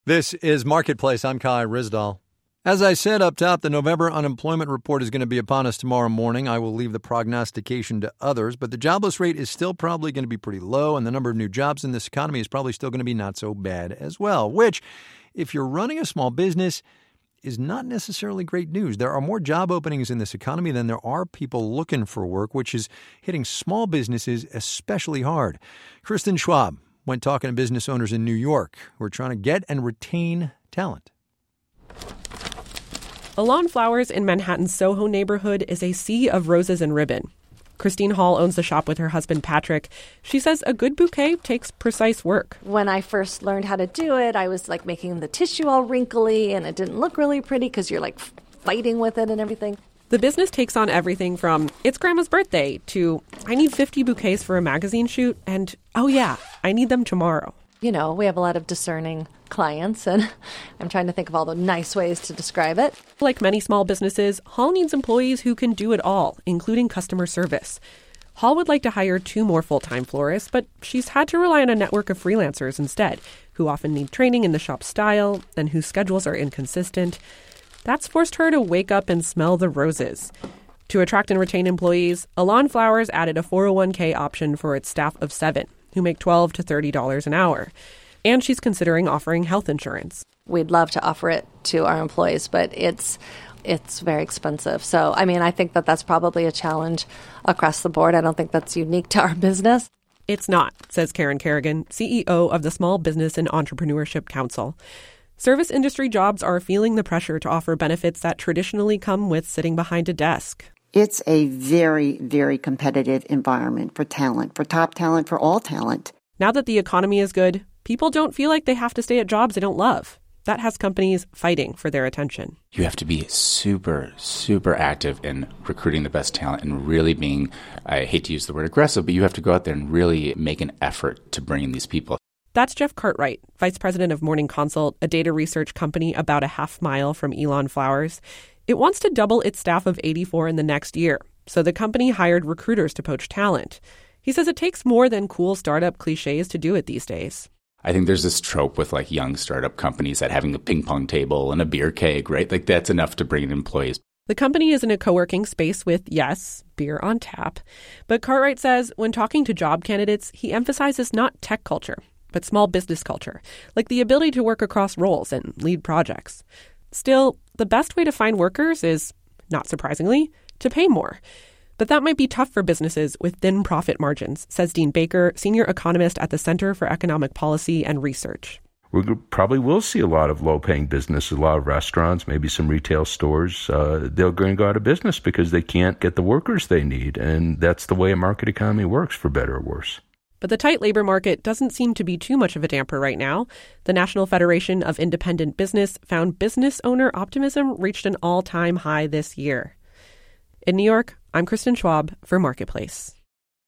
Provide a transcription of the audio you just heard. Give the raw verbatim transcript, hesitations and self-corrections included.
This is Marketplace. I'm Kai Risdall. As I said up top, the November unemployment report is going to be upon us tomorrow morning. I will leave the prognostication to others, but the jobless rate is still probably going to be pretty low, and the number of new jobs in this economy is probably still going to be not so bad as well, which, if you're running a small business, is not necessarily great news. There are more job openings in this economy than there are people looking for work, which is hitting small businesses especially hard. Kristen Schwab went talking to business owners in New York who are trying to get and retain talent. Elan Flowers in Manhattan's Soho neighborhood is a sea of roses and ribbon. Christine Hall owns the shop with her husband, Patrick. She says a good bouquet takes precise work. When I first learned how to do it, I was like making the tissue all wrinkly and it didn't look really pretty because you're like fighting with it and everything. The business takes on everything from, it's Grandma's birthday, to, I need fifty bouquets for a magazine shoot, and, oh yeah, I need them tomorrow. You know, we have a lot of discerning clients, and I'm trying to think of all the nice ways to describe it. Like many small businesses, Hall needs employees who can do it all, including customer service. Hall would like to hire two more full-time florists, but she's had to rely on a network of freelancers instead, who often need training in the shop's style and whose schedules are inconsistent. That's forced her to wake up and smell the roses. To attract and retain employees, Elan Flowers added a four oh one k option for its staff of seven, who make twelve to thirty dollars an hour. And she's considering offering health insurance. We'd love to offer it to our employees, but it's it's very expensive. So, I mean, I think that that's probably a challenge across the board. I don't think that's unique to our business. It's not, says Karen Kerrigan, C E O of the Small Business and Entrepreneurship Council. Service industry jobs are feeling the pressure to offer benefits that traditionally come with sitting behind a desk. It's a very, very competitive environment for talent, for top talent, for all talent. Now that the economy is good, people don't feel like they have to stay at jobs they don't love. That has companies fighting for their attention. You have to be super, super active in recruiting the best talent and really being, I hate to use the word aggressive, but you have to go out there and really make an effort to bring in these people. That's Jeff Cartwright, vice president of Morning Consult, a data research company about a half mile from Elan Flowers. It wants to double its staff of eighty-four in the next year, so the company hired recruiters to poach talent. He says it takes more than cool startup cliches to do it these days. I think there's this trope with like young startup companies that having a ping pong table and a beer keg, right? Like that's enough to bring in employees. The company is in a co-working space with, yes, beer on tap. But Cartwright says when talking to job candidates, he emphasizes not tech culture, but small business culture, like the ability to work across roles and lead projects. Still, the best way to find workers is, not surprisingly, to pay more. But that might be tough for businesses with thin profit margins, says Dean Baker, senior economist at the Center for Economic Policy and Research. We probably will see a lot of low-paying businesses, a lot of restaurants, maybe some retail stores. Uh, they're going to go out of business because they can't get the workers they need. And that's the way a market economy works, for better or worse. But the tight labor market doesn't seem to be too much of a damper right now. The National Federation of Independent Business found business owner optimism reached an all-time high this year. In New York, I'm Kristen Schwab for Marketplace.